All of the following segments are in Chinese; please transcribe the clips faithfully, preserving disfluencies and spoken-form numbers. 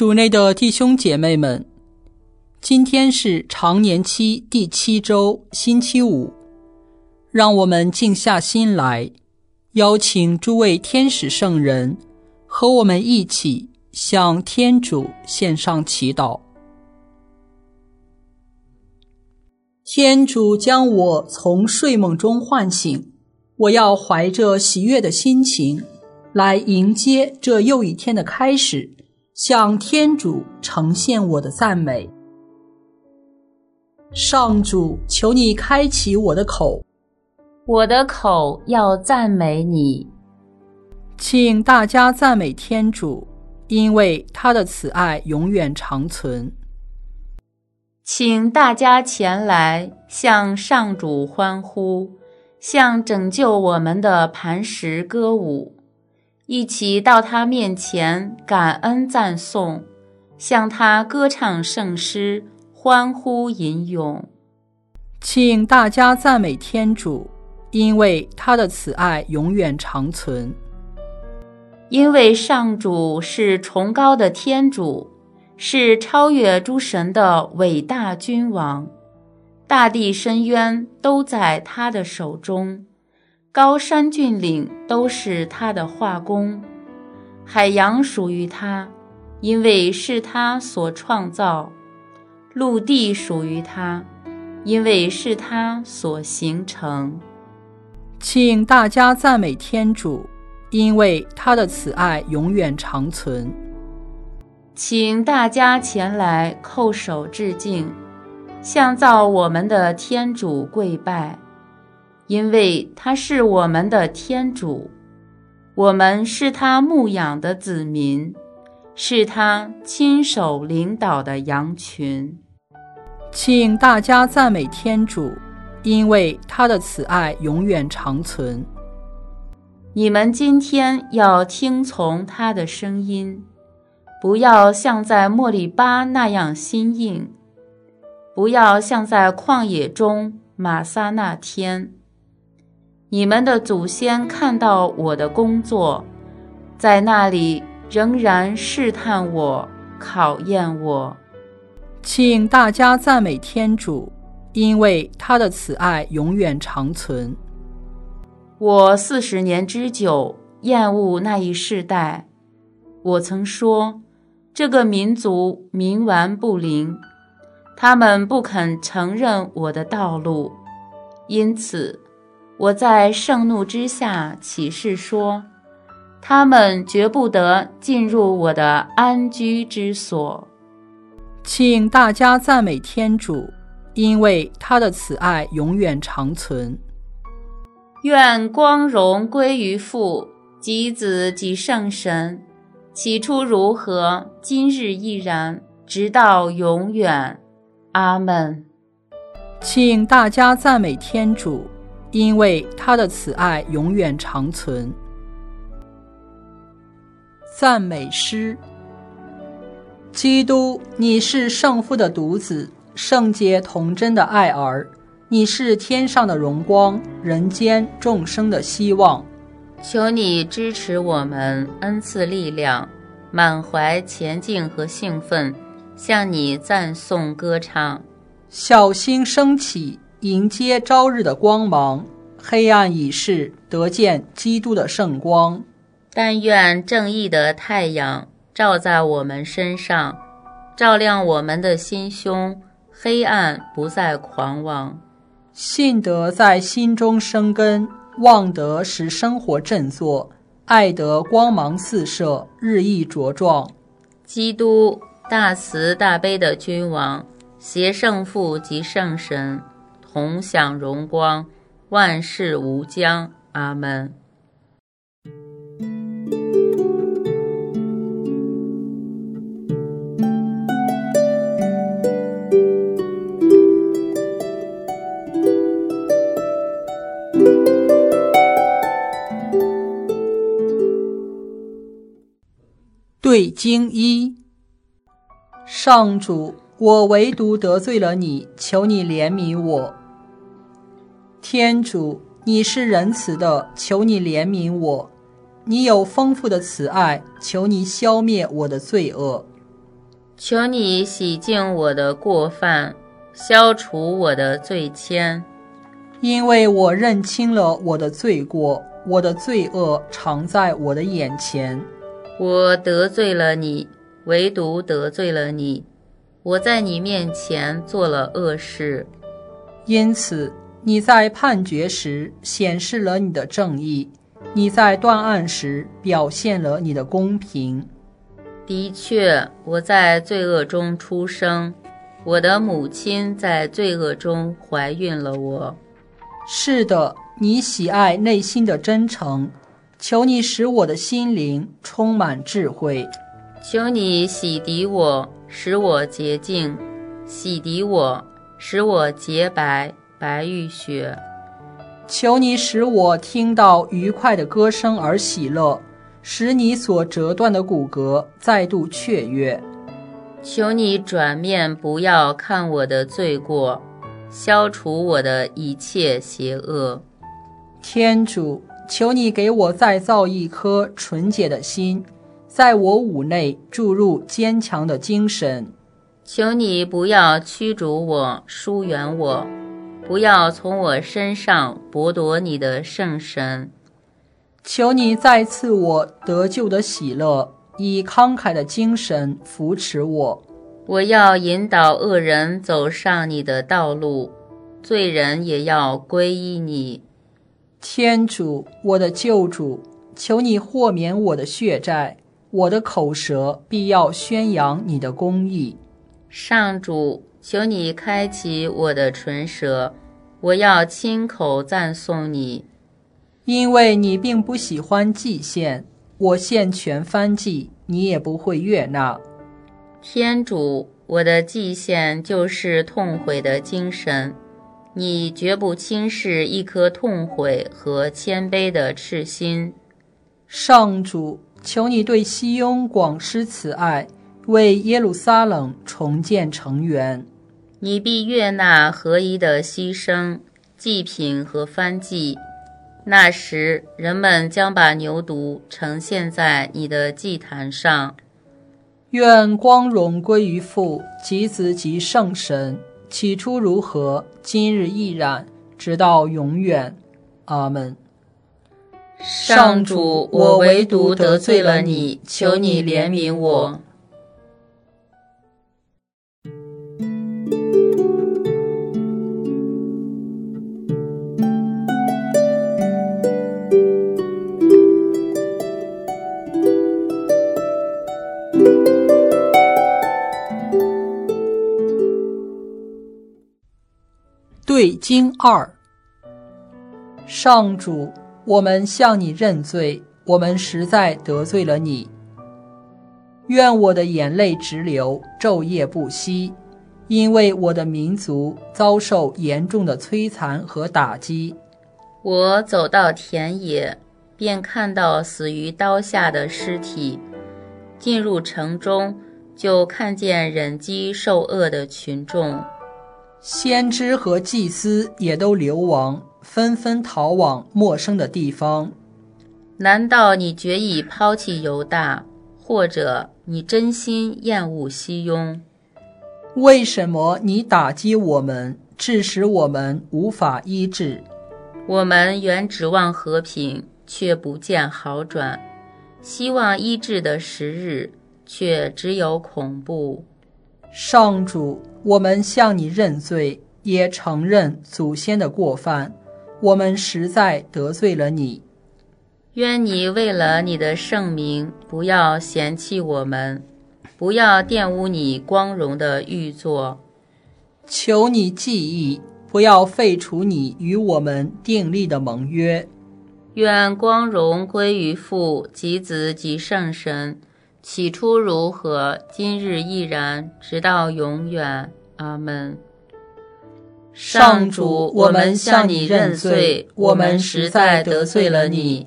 主内的弟兄姐妹们，今天是常年期第七周星期五，让我们静下心来，邀请诸位天使圣人和我们一起向天主献上祈祷。天主将我从睡梦中唤醒，我要怀着喜悦的心情来迎接这又一天的开始，向天主呈现我的赞美。上主，求你开启我的口， 我的口要赞美你。 请大家赞美天主，因为他的慈爱永远长存。 请大家前来向上主欢呼，向拯救我们的磐石歌舞，一起到他面前感恩赞颂，向他歌唱圣诗，欢呼吟咏。 请大家赞美天主，因为他的慈爱永远长存。 因为上主是崇高的天主，是超越诸神的伟大君王，大地深渊都在他的手中，高山峻岭都是他的画工，海洋属于他，因为是他所创造，陆地属于他，因为是他所形成。 请大家赞美天主，因为他的慈爱永远长存。 请大家前来叩首致敬，向造我们的天主跪拜，因为他是我们的天主，我们是他牧养的子民，是他亲手领导的羊群。 请大家赞美天主，因为他的慈爱永远长存。 你们今天要听从他的声音，不要像在莫利巴那样心硬，不要像在旷野中玛撒那天。你们的祖先看到我的工作，在那里仍然试探我，考验我。 请大家赞美天主，因为他的慈爱永远长存。 我四十年之久厌恶那一世代，我曾说，这个民族冥顽不灵，他们不肯承认我的道路，因此我在盛怒之下起誓说，他们绝不得进入我的安居之所。 请大家赞美天主，因为他的慈爱永远长存。 愿光荣归于父及子及圣神，起初如何，今日亦然，直到永远。阿们。 请大家赞美天主，因为他的慈爱永远长存。赞美诗。基督，你是圣父的独子，圣洁童真的爱儿，你是天上的荣光，人间众生的希望。 求你支持我们，恩赐力量，满怀前进和兴奋，向你赞颂歌唱。 小星升起，迎接朝日的光芒，黑暗已逝，得见基督的圣光。 但愿正义的太阳照在我们身上，照亮我们的心胸，黑暗不再狂妄。 信德在心中生根，望德使生活振作，爱德光芒四射，日益茁壮。 基督，大慈大悲的君王，携圣父及圣神，同享荣光，万事无疆。阿们。 对经一。上主，我唯独得罪了你，求你怜悯我。天主，你是仁慈的，求你怜悯我。你有丰富的慈爱，求你消灭我的罪恶。 求你洗净我的过犯，消除我的罪愆。 因为我认清了我的罪过，我的罪恶常在我的眼前。 我得罪了你，唯独得罪了你，我在你面前做了恶事。 因此，你在判决时显示了你的正义，你在断案时表现了你的公平。 的确，我在罪恶中出生，我的母亲在罪恶中怀孕了我。 是的，你喜爱内心的真诚，求你使我的心灵充满智慧。 求你洗涤我，使我洁净，洗涤我，使我洁白，白玉雪。 求你使我听到愉快的歌声而喜乐，使你所折断的骨骼再度雀跃。 求你转面不要看我的罪过，消除我的一切邪恶。 天主，求你给我再造一颗纯洁的心，在我五内注入坚强的精神。 求你不要驱逐我，疏远我，不要从我身上剥夺你的圣神。 求你再赐我得救的喜乐，以慷慨的精神扶持我。 我要引导恶人走上你的道路，罪人也要皈依你。 天主，我的救主，求你豁免我的血债，我的口舌必要宣扬你的公义。 上主，求你开启我的唇舌，我要亲口赞颂你。 因为你并不喜欢祭献，我献全燔祭，你也不会悦纳。 天主，我的祭献就是痛悔的精神，你绝不轻视一颗痛悔和谦卑的赤心。 上主，求你对西雍广施慈爱，为耶路撒冷重建城垣。 你必悦纳合宜的牺牲、祭品和燔祭。那时，人们将把牛犊呈现在你的祭坛上。 愿光荣归于父及子及圣神，起初如何，今日亦然，直到永远。阿们。 上主，我唯独得罪了你，求你怜悯我。 对经二。上主，我们向你认罪，我们实在得罪了你。愿我的眼泪直流，昼夜不息，因为我的民族遭受严重的摧残和打击。 我走到田野，便看到死于刀下的尸体，进入城中，就看见忍饥受饿的群众。 先知和祭司也都流亡，纷纷逃往陌生的地方。 难道你决意抛弃犹大，或者你真心厌恶西雍？ 为什么你打击我们，致使我们无法医治？ 我们原指望和平，却不见好转；希望医治的时日，却只有恐怖。 上主，我们向你认罪，也承认祖先的过犯，我们实在得罪了你。 愿你为了你的圣名，不要嫌弃我们，不要玷污你光荣的玉座。 求你记忆，不要废除你与我们订立的盟约。 愿光荣归于父及子及圣神，起初如何，今日亦然，直到永远。阿们。上主，我们向你认罪，我们实在得罪了你。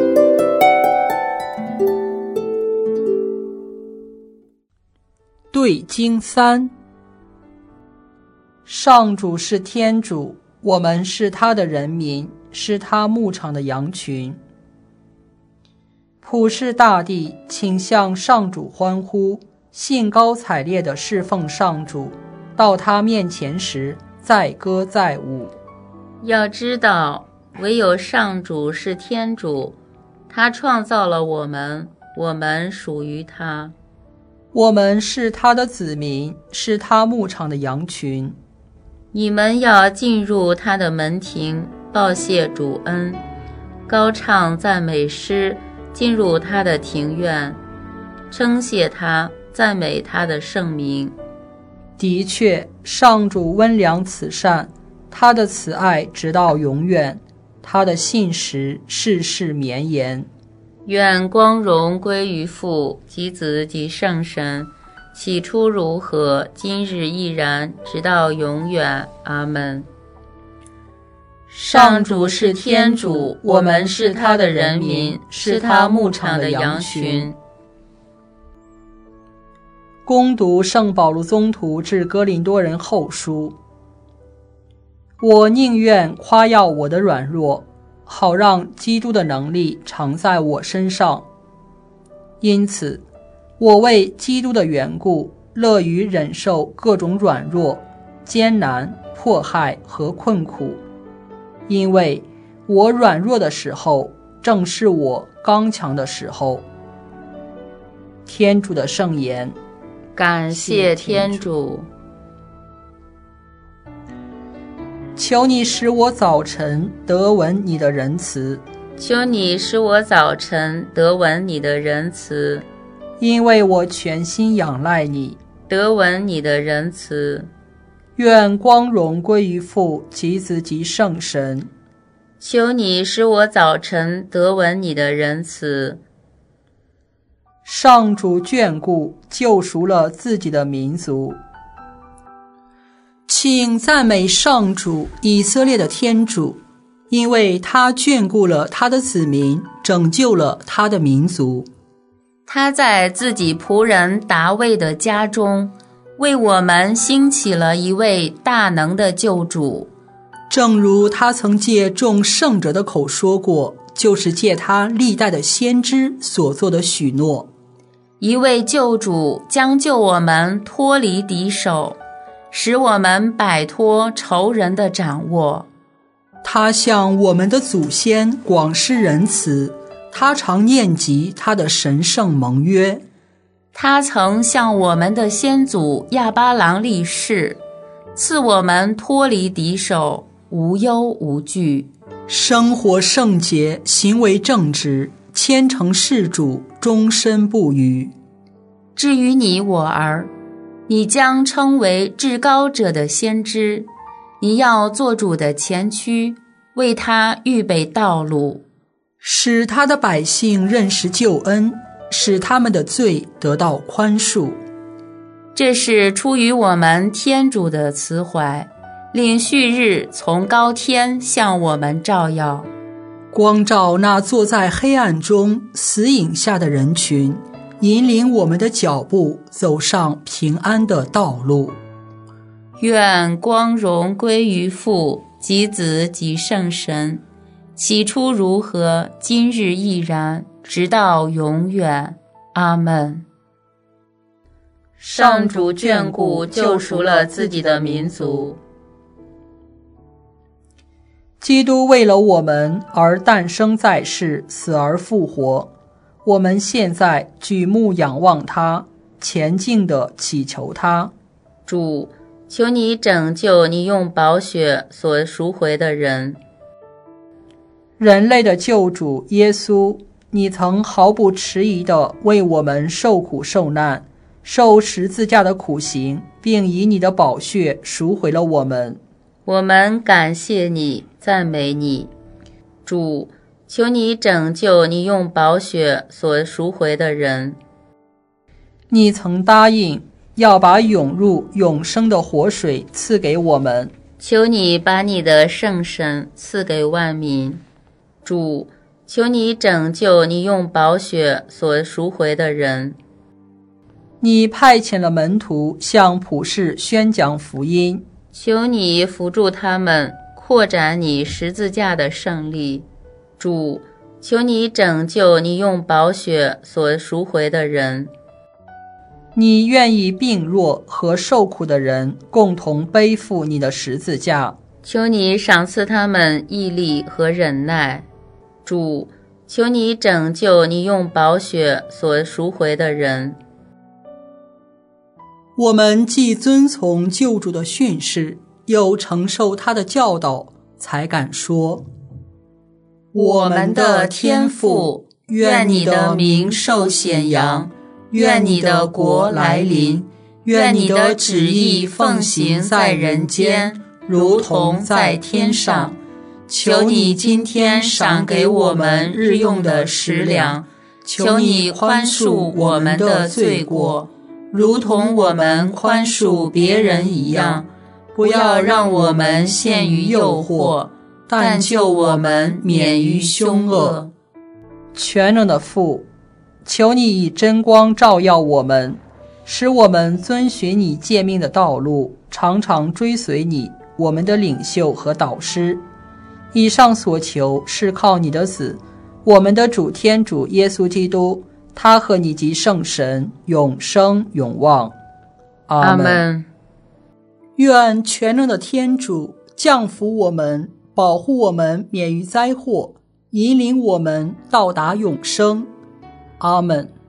对会经三。上主是天主，我们是他的人民，是他牧场的羊群。普世大地，请向上主欢呼，兴高采烈地侍奉上主，到他面前时载歌载舞。 要知道，唯有上主是天主，他创造了我们，我们属于他。 我们是他的子民，是他牧场的羊群。 你们要进入他的门庭，报谢主恩，高唱赞美诗，进入他的庭院，称谢他，赞美他的圣名。 的确，上主温良慈善，他的慈爱直到永远，他的信实世世绵延。 愿光荣归于父及子及圣神，起初如何，今日亦然，直到永远。阿们。上主是天主，我们是他的人民，是他牧场的羊群。 恭读圣保禄宗徒致哥林多人后书。我宁愿夸耀我的软弱，好让基督的能力常在我身上。因此，我为基督的缘故，乐于忍受各种软弱、艰难、迫害和困苦，因为我软弱的时候，正是我刚强的时候。天主的圣言。 感谢天主。 求你使我早晨得闻你的仁慈， 求你使我早晨得闻你的仁慈， 因为我全心仰赖你， 得闻你的仁慈。 愿光荣归于父及子及圣神。 求你使我早晨得闻你的仁慈。 上主眷顾，救赎了自己的民族。请赞美上主，以色列的天主，因为他眷顾了他的子民，拯救了他的民族。 他在自己仆人达味的家中，为我们兴起了一位大能的救主。 正如他曾借众圣者的口说过，就是借他历代的先知所做的许诺。 一位救主将救我们脱离敌手，使我们摆脱仇人的掌握。 他向我们的祖先广施仁慈，他常念及他的神圣盟约。 他曾向我们的先祖亚巴郎立誓，赐我们脱离敌手，无忧无惧， 生活圣洁，行为正直，虔诚事主，终身不渝。 至于你我儿，你将称为至高者的先知，你要做主的前驱，为他预备道路， 使他的百姓认识救恩，使他们的罪得到宽恕。 这是出于我们天主的慈怀，令旭日从高天向我们照耀， 光照那坐在黑暗中死影下的人群，引领我们的脚步走上平安的道路。 愿光荣归于父及子及圣神，起初如何，今日亦然，直到永远。阿们。上主眷顾，救赎了自己的民族。 基督为了我们而诞生在世，死而复活。我们现在举目仰望他，虔敬地祈求他。 主，求你拯救你用宝血所赎回的人。 人类的救主耶稣，你曾毫不迟疑地为我们受苦受难，受十字架的苦刑，并以你的宝血赎回了我们。 我们感谢你，赞美你。主，求你拯救你用宝血所赎回的人。 你曾答应要把涌入永生的活水赐给我们， 求你把你的圣神赐给万民。主，求你拯救你用宝血所赎回的人。 你派遣了门徒向普世宣讲福音， 求你扶助他们，扩展你十字架的胜利。主，求你拯救你用宝血所赎回的人。 你愿意病弱和受苦的人共同背负你的十字架， 求你赏赐他们毅力和忍耐。主，求你拯救你用宝血所赎回的人。 我们既遵从救主的训示，又承受他的教导，才敢说： 我们的天父，愿你的名受显扬，愿你的国来临，愿你的旨意奉行在人间，如同在天上。求你今天赏给我们日用的食粮，求你宽恕我们的罪过，如同我们宽恕别人一样。不要让我们陷于诱惑，但救我们免于凶恶。 全能的父，求你以真光照耀我们，使我们遵循你诫命的道路，常常追随你，我们的领袖和导师。以上所求是靠你的子，我们的主天主耶稣基督，他和你及圣神永生永旺。 阿们。 愿全能的天主降福我们，保护我们免于灾祸，引领我们到达永生。阿们。